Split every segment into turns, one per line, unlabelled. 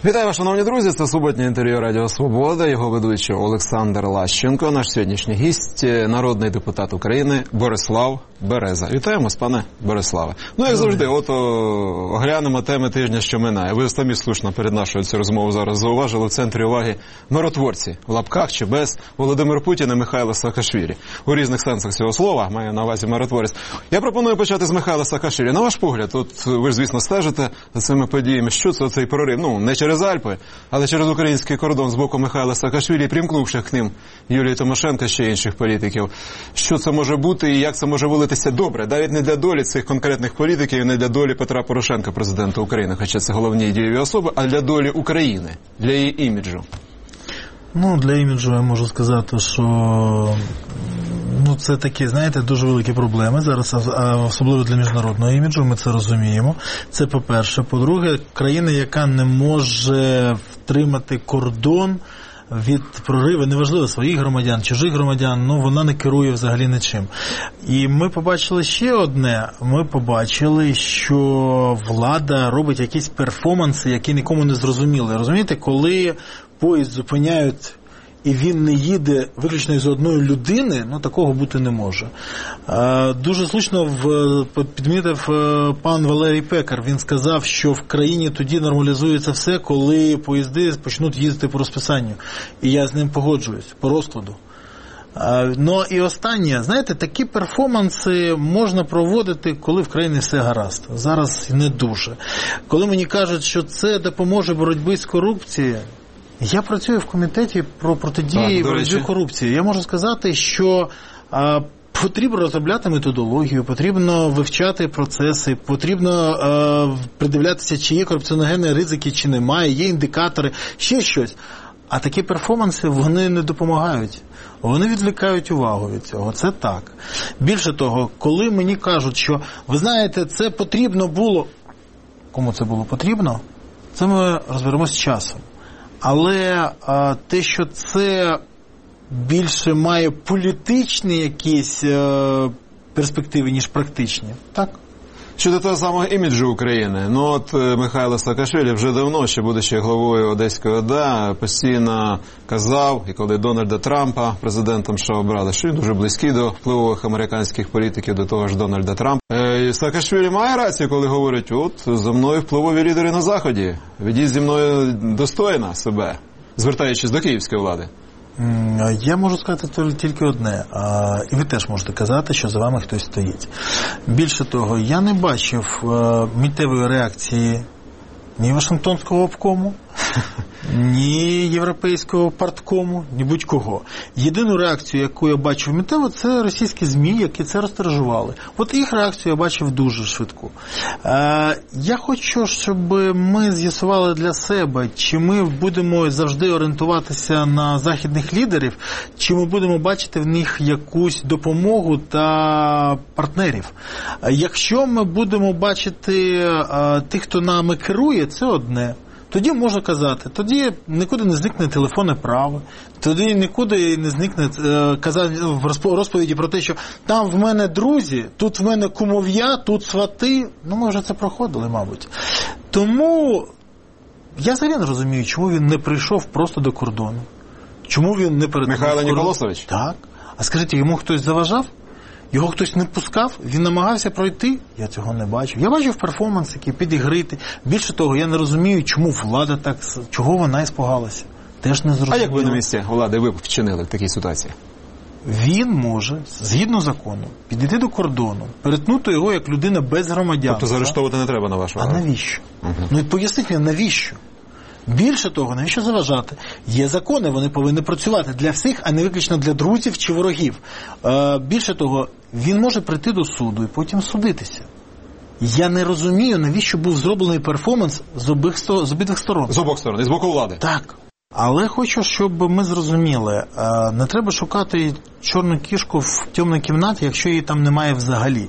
Вітаю вас, шановні друзі, це суботнє інтерв'ю Радіо Свобода, його ведучий Олександр Лащенко, наш сьогоднішній гість, народний депутат України Борислав Береза. Вітаємо вас, пане Бориславе. Ну, як завжди, оглянемо теми тижня, що минає. Ви самі слушно перед нашою цю розмову зараз зауважили, в центрі уваги миротворці, в лапках чи без, Володимир Путін і Михайло Саакашвілі. У різних сенсах цього слова, маю на увазі миротворець. Я пропоную почати з Михайла Саакашвілі. На ваш погляд, от ви ж, звісно, стежите за цими подіями. Що це цей прорив? Ну, не через Альпи, але через український кордон з боку Михайла Саакашвілі, примкнувши к ним Юлії Тимошенко, ще інших політиків. Що це може бути і як це може вилитися добре? Навіть не для долі цих конкретних політиків, не для долі Петра Порошенка, президента України, хоча це головні дієві особи, а для долі України, для її іміджу.
Ну, для іміджу я можу сказати, що це такі, знаєте, дуже великі проблеми зараз, особливо для міжнародного іміджу, ми це розуміємо. Це по-перше. По-друге, країна, яка не може втримати кордон від прориву, неважливо, своїх громадян, чужих громадян, вона не керує взагалі нічим. І ми побачили ще одне. Ми побачили, що влада робить якісь перформанси, які нікому не зрозуміли. Розумієте, коли поїзд зупиняють і він не їде виключно із одної людини, такого бути не може. Дуже слушно підмітив пан Валерій Пекар. Він сказав, що в країні тоді нормалізується все, коли поїзди почнуть їздити по розписанню. І я з ним погоджуюсь, по розкладу. Ну і останнє, знаєте, такі перформанси можна проводити, коли в країні все гаразд. Зараз не дуже. Коли мені кажуть, що це допоможе боротьбі з корупцією, я працюю в комітеті про протидії боротьбі корупції. Я можу сказати, що потрібно розробляти методологію, потрібно вивчати процеси, потрібно придивлятися, чи є корупціоногенні ризики, чи немає, є індикатори, ще щось. А такі перформанси, вони не допомагають. Вони відвлікають увагу від цього. Це так. Більше того, коли мені кажуть, що, ви знаєте, це потрібно було... Кому це було потрібно? Це ми розберемося з часом. Але те, що це більше має політичні якісь перспективи, ніж практичні, так?
Щодо того самого іміджу України, Михайло Саакашвілі вже давно, ще будучи главою Одеської ОДА, постійно казав, і коли Дональда Трампа президентом США обрали, що він дуже близький до впливових американських політиків, до того ж Дональда Трампа. Саакашвілі має рацію, коли говорить, за мною впливові лідери на Заході, ведіть зі мною достойно себе, звертаючись до київської влади.
Я можу сказати тільки одне, і ви теж можете казати, що за вами хтось стоїть. Більше того, я не бачив миттєвої реакції ні Вашингтонського обкому, ні Європейського парткому, ні будь-кого. Єдину реакцію, яку я бачив миттєво, це російські ЗМІ, які це розтиражували. От їх реакцію я бачив дуже швидку. Я хочу, щоб ми з'ясували для себе, чи ми будемо завжди орієнтуватися на західних лідерів, чи ми будемо бачити в них якусь допомогу та партнерів. Якщо ми будемо бачити тих, хто нами керує, це одне. Тоді можна казати, тоді нікуди не зникне телефонне право, тоді нікуди не зникне казати в розповіді про те, що там в мене друзі, тут в мене кумов'я, тут свати. Ми вже це проходили, мабуть. Тому я взагалі не розумію, чому він не прийшов просто до кордону. Чому він не перетнув кордон?
Михайло Ніколосович?
Так. А скажіть, йому хтось заважав? Його хтось не пускав, він намагався пройти, я цього не бачив. Я бачив перформанс, який підігрити. Більше того, я не розумію, чому влада так, чого вона іспугалася. Теж не зрозуміло.
А як ви на місці влади ви б вчинили в такій ситуації?
Він може, згідно закону, підійти до кордону, перетнути його як людина без громадянства.
Тобто заарештовувати не треба, на вашу
увагу? А навіщо? І поясніть мені, навіщо? Більше того, навіщо заважати? Є закони, вони повинні працювати для всіх, а не виключно для друзів чи ворогів. Більше того, він може прийти до суду і потім судитися. Я не розумію, навіщо був зроблений перформанс з обидвих сторон.
З обох сторон, і з боку влади.
Так. Але хочу, щоб ми зрозуміли, не треба шукати чорну кішку в темній кімнаті, якщо її там немає взагалі.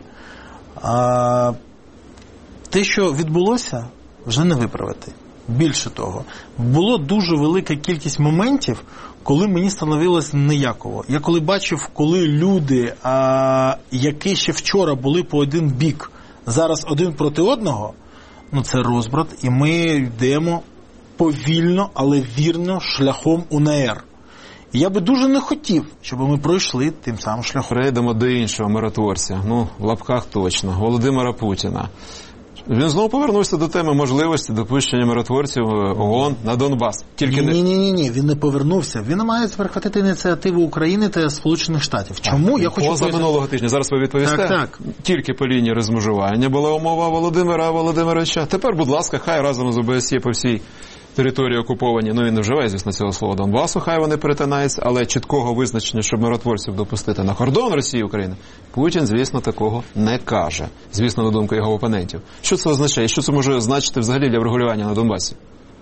Те, що відбулося, вже не виправити. Більше того, було дуже велика кількість моментів, коли мені становилось неяково. Я коли бачив, коли люди, які ще вчора були по один бік, зараз один проти одного, це розбрат, і ми йдемо повільно, але вірно шляхом УНР. І я би дуже не хотів, щоб ми пройшли тим самим шляхом.
Перейдемо до іншого миротворця, в лапках точно, Володимира Путіна. Він знову повернувся до теми можливості допущення миротворців ООН на Донбас.
Ні, він не повернувся. Він намагається перехватити ініціативу України та Сполучених Штатів. Чому? Я хочу
минулого тижня. Зараз ви відповісте.
Так.
Тільки по лінії розмежування була умова Володимира Володимировича. Тепер, будь ласка, хай разом з ОБСЄ по всій території окуповані, він не вживає, звісно, цього слова, Донбасу, хай вони перетинаються, але чіткого визначення, щоб миротворців допустити на кордон Росії і України, Путін, звісно, такого не каже. Звісно, на думку його опонентів. Що це означає? Що це може значити взагалі для врегулювання на Донбасі?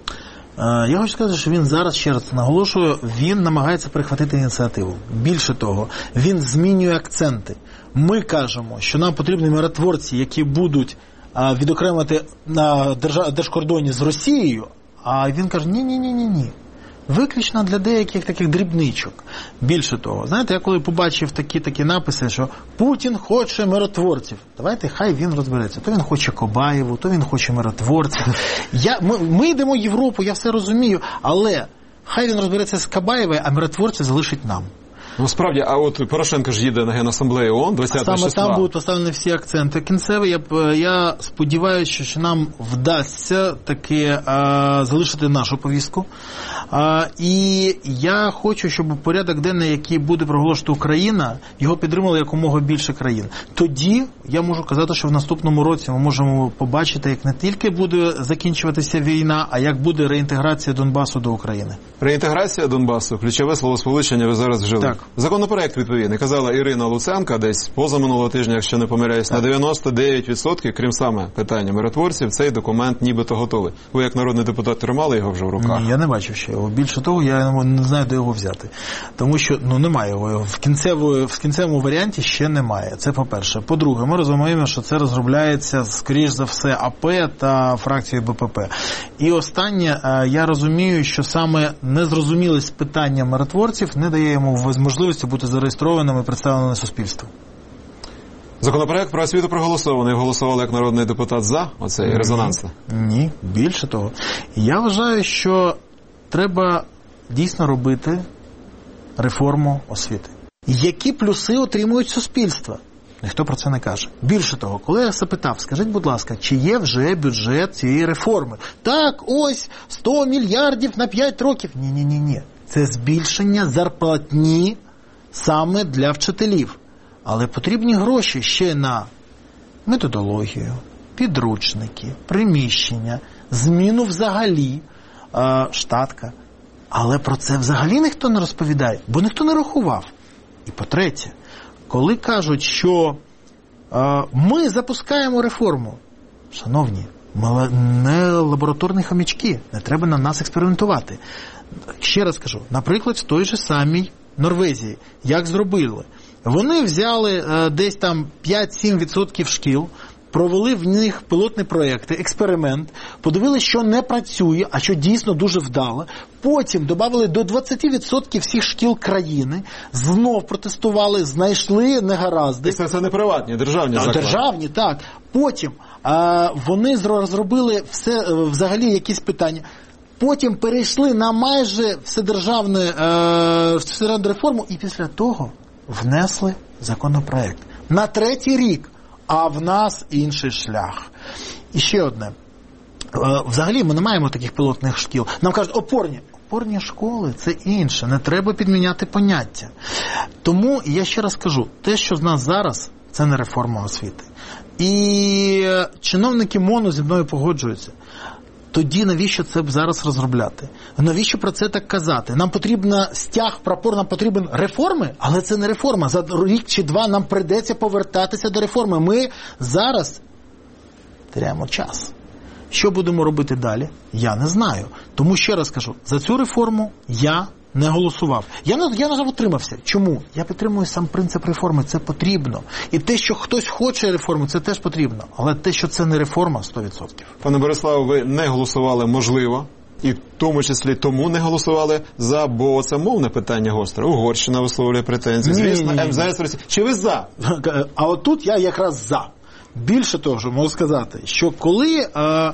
Я хочу сказати, що він зараз, ще раз наголошую, він намагається перехватити ініціативу. Більше того, він змінює акценти. Ми кажемо, що нам потрібні миротворці, які будуть відокремити на держкордоні з Росією, а він каже, ні. Виключно для деяких таких дрібничок. Більше того, знаєте, я коли побачив такі написи, що Путін хоче миротворців, давайте хай він розбереться. То він хоче Кобаєву, то він хоче миротворців. Ми йдемо в Європу, я все розумію, але хай він розбереться з Кобаєвою, а миротворців залишить нам.
Справді, а от Порошенко ж їде на Генасамблею ООН 20 числа.
Саме там будуть поставлені всі акценти. Кінцеві, я сподіваюся, що нам вдасться таки залишити нашу повістку. І я хочу, щоб порядок денний, який буде проголошувати Україна, його підтримали якомога більше країн. Тоді я можу казати, що в наступному році ми можемо побачити, як не тільки буде закінчуватися війна, а як буде реінтеграція Донбасу до України.
Реінтеграція Донбасу, ключове словосполучення ви зараз вжили.
Так.
Законопроект відповідний, казала Ірина Луценка десь позаминулого тижня, якщо не помиляюсь, на 99%, крім саме питання миротворців, цей документ нібито готовий. Ви як народний депутат тримали його вже в руках?
Ні, я не бачив ще його. Більше того, я не знаю, де його взяти. Тому що, немає його. В кінцевому варіанті ще немає. Це по-перше. По-друге, ми розуміємо, що це розробляється, скоріш за все, АП та фракцією БПП. І останнє, я розумію, що саме незрозумілість питання миротворців не дає йому можливості бути зареєстрованим і представленим суспільству.
Законопроект про освіту проголосований. Голосували як народний депутат за оцей резонанс?
Ні, більше того. Я вважаю, що треба дійсно робити реформу освіти. Які плюси отримують суспільства? Ніхто про це не каже. Більше того, коли я запитав, скажіть, будь ласка, чи є вже бюджет цієї реформи? Так, ось, 100 мільярдів на 5 років. Ні. Це збільшення зарплатні саме для вчителів. Але потрібні гроші ще на методологію, підручники, приміщення, зміну взагалі, штатка. Але про це взагалі ніхто не розповідає, бо ніхто не рахував. І по-третє, коли кажуть, що ми запускаємо реформу, шановні, ми не лабораторні хомячки, не треба на нас експериментувати. Ще раз кажу, наприклад, в той же самій Норвегії, як зробили? Вони взяли десь там 5-7% шкіл, провели в них пілотні проекти, експеримент, подивилися, що не працює, а що дійсно дуже вдало. Потім додали до 20% всіх шкіл країни, знов протестували, знайшли негаразди.
Це не приватні, державні заклади.
Державні, так. Потім вони розробили взагалі якісь питання. Потім перейшли на майже вседержавну реформу і після того внесли законопроект. На 3-й рік. А в нас інший шлях. І ще одне. Взагалі ми не маємо таких пілотних шкіл. Нам кажуть, опорні школи – це інше. Не треба підміняти поняття. Тому, я ще раз кажу, те, що з нас зараз, це не реформа освіти. І чиновники МОНу зі мною погоджуються. Тоді навіщо це зараз розробляти? Навіщо про це так казати? Нам потрібен стяг, прапор, нам потрібен реформи, але це не реформа. За рік чи два нам прийдеться повертатися до реформи. Ми зараз теряємо час. Що будемо робити далі? Я не знаю. Тому ще раз кажу, за цю реформу я не голосував. Я на жаль, утримався. Чому? Я підтримую сам принцип реформи. Це потрібно. І те, що хтось хоче реформу, це теж потрібно. Але те, що це не реформа, 100%.
Пане Бориславе, ви не голосували, можливо, і в тому числі тому не голосували за, бо це мовне питання гостре. Угорщина висловлює претензії. Звісно, МЗС Росії. Чи ви за?
А отут я якраз за. Більше того, можу сказати, що коли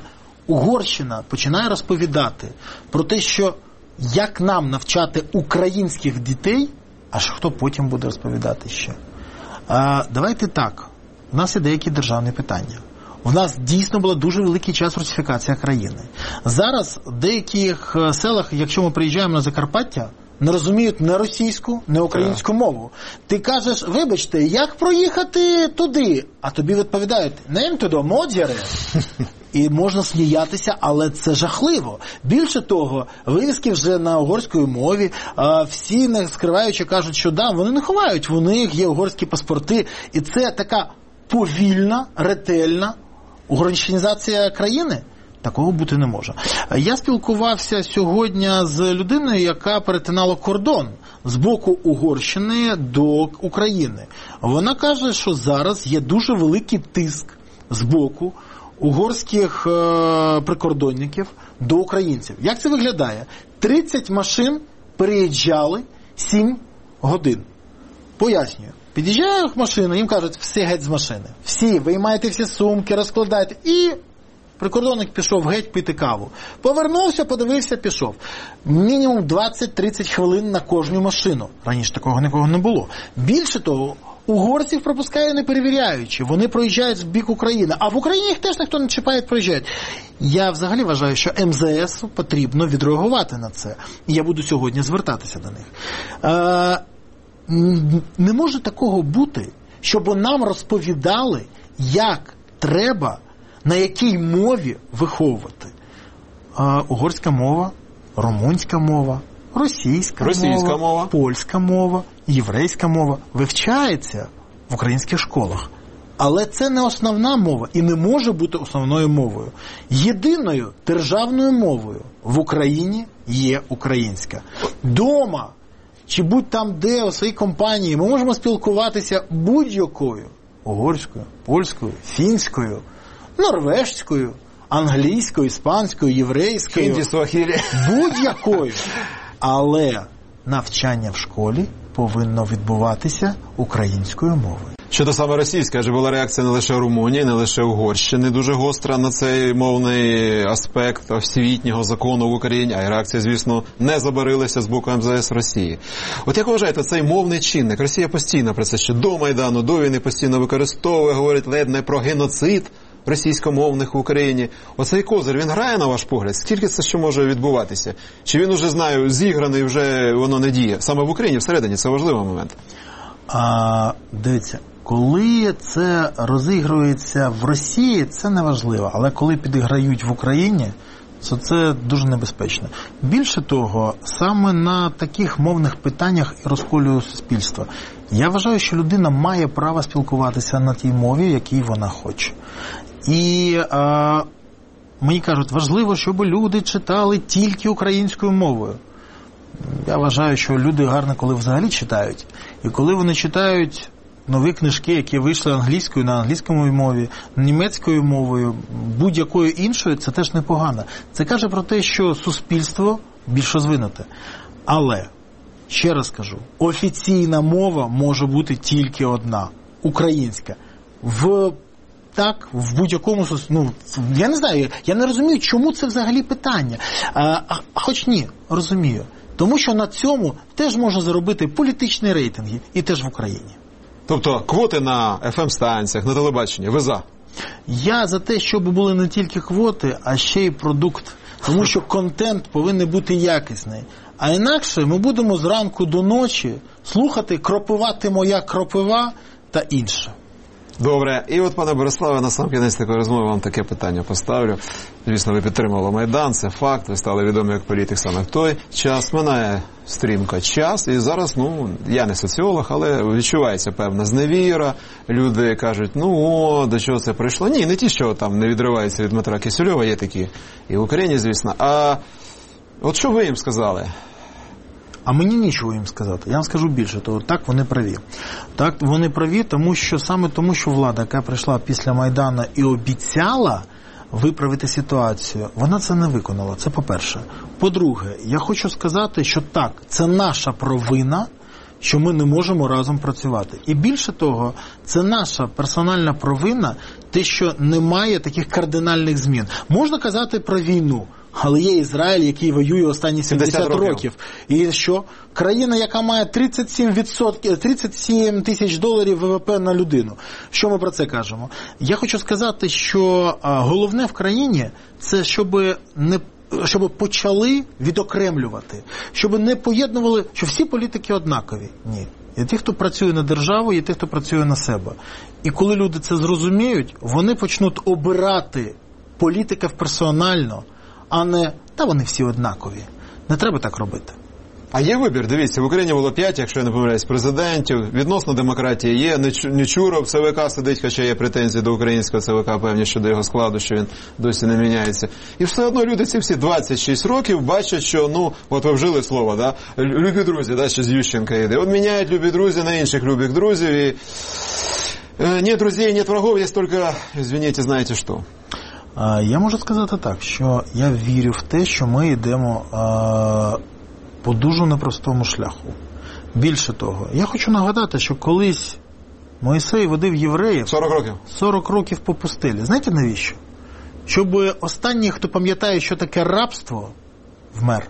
Угорщина починає розповідати про те, що як нам навчати українських дітей, аж хто потім буде розповідати ще. Давайте так, у нас є деякі державні питання. У нас дійсно був дуже великий час русифікації країни. Зараз в деяких селах, якщо ми приїжджаємо на Закарпаття, не розуміють не російську, не українську мову. Ти кажеш, вибачте, як проїхати туди? А тобі відповідають, нем туди, модзяри. І можна сміятися, але це жахливо. Більше того, вивіски вже на угорській мові, всі не скриваючи кажуть, що да, вони не ховають, у них є угорські паспорти. І це така повільна, ретельна угорщинізація країни. Такого бути не може. Я спілкувався сьогодні з людиною, яка перетинала кордон з боку Угорщини до України. Вона каже, що зараз є дуже великий тиск з боку угорських прикордонників до українців. Як це виглядає? 30 машин переїжджали 7 годин. Пояснюю. Під'їжджає машина, їм кажуть, всі геть з машини. Всі, виймайте всі сумки, розкладайте. І прикордонник пішов геть пити каву. Повернувся, подивився, пішов. Мінімум 20-30 хвилин на кожну машину. Раніше такого нікого не було. Більше того, угорців пропускає не перевіряючи. Вони проїжджають в бік України. А в Україні їх теж ніхто не чіпає, проїжджають. Я взагалі вважаю, що МЗС потрібно відреагувати на це. І я буду сьогодні звертатися до них. Не може такого бути, щоб нам розповідали, як треба, на якій мові виховувати. Угорська мова, румунська мова, російська мова, польська мова, єврейська мова вивчається в українських школах. Але це не основна мова і не може бути основною мовою. Єдиною державною мовою в Україні є українська. Дома, чи будь там де, у своїй компанії, ми можемо спілкуватися будь-якою. Угорською, польською, фінською, норвежською, англійською, іспанською, єврейською. Будь-якою. Але навчання в школі повинно відбуватися українською мовою.
Щодо саме російська, адже була реакція не лише Румунії, не лише Угорщини дуже гостра на цей мовний аспект освітнього закону в Україні, а й реакція, звісно, не забарилася з боку МЗС Росії. От як вважаєте, цей мовний чинник? Росія постійно про це ще до Майдану, до війни постійно використовує, говорить ледь не про геноцид російськомовних в Україні. Оцей козир, він грає, на ваш погляд? Скільки це ще може відбуватися? Чи він уже, знаю, зіграний, вже воно не діє? Саме в Україні, всередині, це важливий момент.
Дивіться, коли це розігрується в Росії, це не важливо. Але коли підіграють в Україні, то це дуже небезпечно. Більше того, саме на таких мовних питаннях і розколює суспільство. Я вважаю, що людина має право спілкуватися на тій мові, якій вона хоче. І мені кажуть, важливо, щоб люди читали тільки українською мовою. Я вважаю, що люди гарно, коли взагалі читають. І коли вони читають нові книжки, які вийшли англійською, на англійському мові, німецькою мовою, будь-якою іншою, це теж непогано. Це каже про те, що суспільство більш розвинуте. Але, ще раз кажу, офіційна мова може бути тільки одна – українська. В будь-якому, я не знаю, я не розумію, чому це взагалі питання. Хоч ні, розумію. Тому що на цьому теж можна заробити політичні рейтинги, і теж в Україні.
Тобто квоти на FM-станціях, на телебаченні, ви за?
Я за те, щоб були не тільки квоти, а ще й продукт. Тому що контент повинен бути якісний. А інакше ми будемо зранку до ночі слухати «Кропива ти моя кропива» та інше.
Добре. І от, пане Бориславе, на сам кінець такої розмови вам таке питання поставлю. Звісно, ви підтримували Майдан, це факт, ви стали відомі як політик саме в той час. Минає стрімко час, і зараз, я не соціолог, але відчувається певна зневіра. Люди кажуть, до чого це прийшло? Ні, не ті, що там не відриваються від Дмитра Кисельова, є такі і в Україні, звісно. А от що ви їм сказали?
А мені нічого їм сказати. Я вам скажу більше того. Так, вони праві. Так, вони праві, тому що влада, яка прийшла після Майдану і обіцяла виправити ситуацію, вона це не виконала. Це по-перше. По-друге, я хочу сказати, що так, це наша провина, що ми не можемо разом працювати. І більше того, це наша персональна провина те, що немає таких кардинальних змін. Можна казати про війну, але є Ізраїль, який воює останні 70 років. І що? Країна, яка має 37 тисяч доларів ВВП на людину. Що ми про це кажемо? Я хочу сказати, що головне в країні – це щоб почали відокремлювати, щоб не поєднували, що всі політики однакові. Ні. Є ті, хто працює на державу, є ті, хто працює на себе. І коли люди це зрозуміють, вони почнуть обирати політиків персонально, а не, та вони всі однакові. Не треба так робити.
А є вибір, дивіться, в Україні було 5, якщо я не помиляюсь, президентів, відносно демократії є, Нечуров, ЦВК сидить, хоча є претензії до українського ЦВК, певні щодо його складу, що він досі не міняється. І все одно люди ці всі 26 років бачать, що, от ви вжили слово, да? Любі друзі, да, що з Ющенка йде. От міняють любі друзі на інших любих друзів, і нет друзей, нет врагов, є тільки, извините, знаєте що.
Я можу сказати так, що я вірю в те, що ми йдемо по дуже непростому шляху. Більше того, я хочу нагадати, що колись Мойсей водив євреїв 40 років по пустелі. Знаєте навіщо? Щоб останній, хто пам'ятає, що таке рабство, вмер.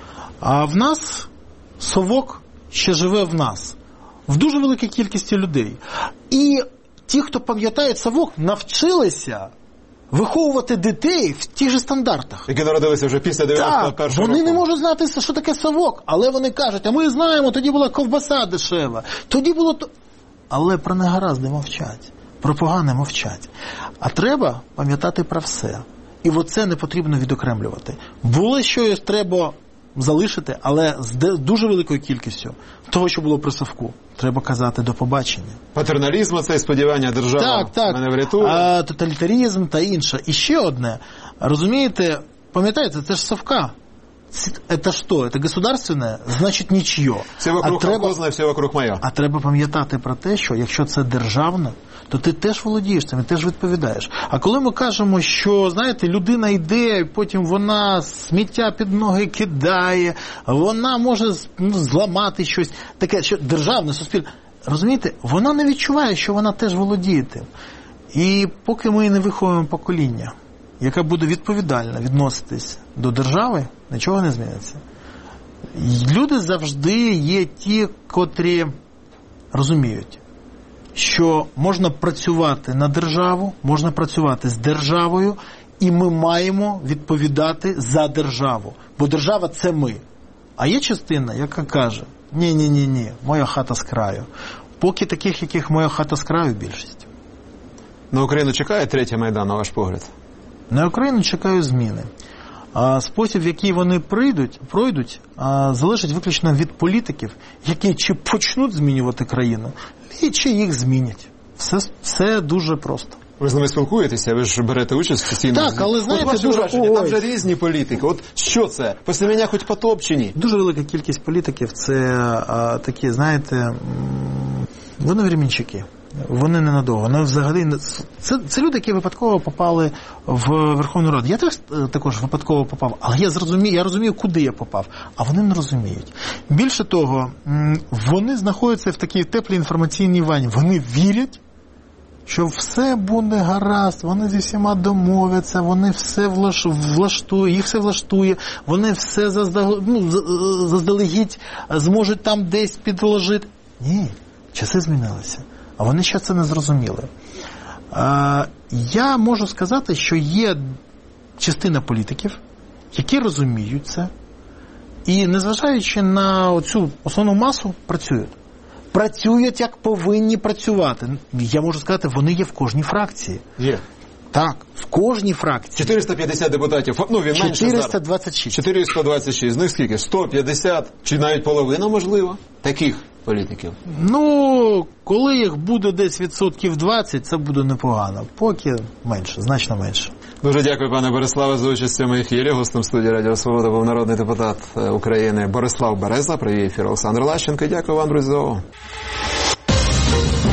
А в нас совок ще живе в нас. В дуже великій кількості людей. І ті, хто пам'ятає совок, навчилися виховувати дітей в тих же стандартах.
Які народилися вже після 91-го року.
Так, вони не можуть знати, що таке совок, але вони кажуть, а ми знаємо, тоді була ковбаса дешева, тоді було то... Але про негаразди мовчать, про погане мовчать. А треба пам'ятати про все. І оце не потрібно відокремлювати. Було щось треба залишити, але з дуже великою кількістю того, що було при совку. Треба казати до побачення.
Патерналізм, це сподівання держави мене врятує.
Тоталітаризм та інше. І ще одне. Розумієте, пам'ятаєте, це ж совка. Это что? Это государственное? Значить нічье.
Все вокруг колхозне, все вокруг моє.
А треба пам'ятати про те, що якщо це державне, то ти теж володієш цим і теж відповідаєш. А коли ми кажемо, що, знаєте, людина йде, потім вона сміття під ноги кидає, вона може зламати щось таке, що державне, суспільне. Розумієте, вона не відчуває, що вона теж володіє тим. І поки ми не виховуємо покоління, яка буде відповідально відноситись до держави, нічого не зміниться. Люди завжди є ті, котрі розуміють, що можна працювати на державу, можна працювати з державою, і ми маємо відповідати за державу. Бо держава – це ми. А є частина, яка каже, ні, моя хата з краю. Поки таких, яких моя хата з краю, більшість.
На Україну чекає третій Майдан, на ваш погляд?
На Україну чекаю зміни. Спосіб, в який вони пройдуть, залежить виключно від політиків, які чи почнуть змінювати країну, чи їх змінять. Все дуже просто.
Ви з ними спілкуєтеся, ви ж берете участь постійно.
Так, але знаєте,
там вже різні політики. От що це? Після мене хоч потоп чи ні?
Дуже велика кількість політиків – це такі, знаєте, вони временщики. Вони ненадовго. Вони взагалі це люди, які випадково попали в Верховну Раду. Я також випадково попав, але я розумію, куди я попав, а вони не розуміють. Більше того, вони знаходяться в такій теплій інформаційній ванні. Вони вірять, що все буде гаразд, вони зі всіма домовляться, вони все влаштують, їх все влаштує, вони все заздалегідь зможуть там десь підложити. Ні, часи змінилися. А вони ще це не зрозуміли. Я можу сказати, що є частина політиків, які розуміють це, і незважаючи на цю основну масу, працюють. Працюють, як повинні працювати. Я можу сказати, вони є в кожній фракції.
Є.
Так, в кожній фракції.
450 депутатів, він менше
426.
426, з них скільки? 150, чи навіть половина, можливо, таких політиків?
Коли їх буде десь 20%, це буде непогано. Поки менше, значно менше.
Дуже дякую, пане Бориславе, за участь в цьому ефірі. Гостем студії Радіо Свобода був народний депутат України Борислав Береза. Привів ефір Олександр Лащенко. Дякую вам, друзі, за увагу.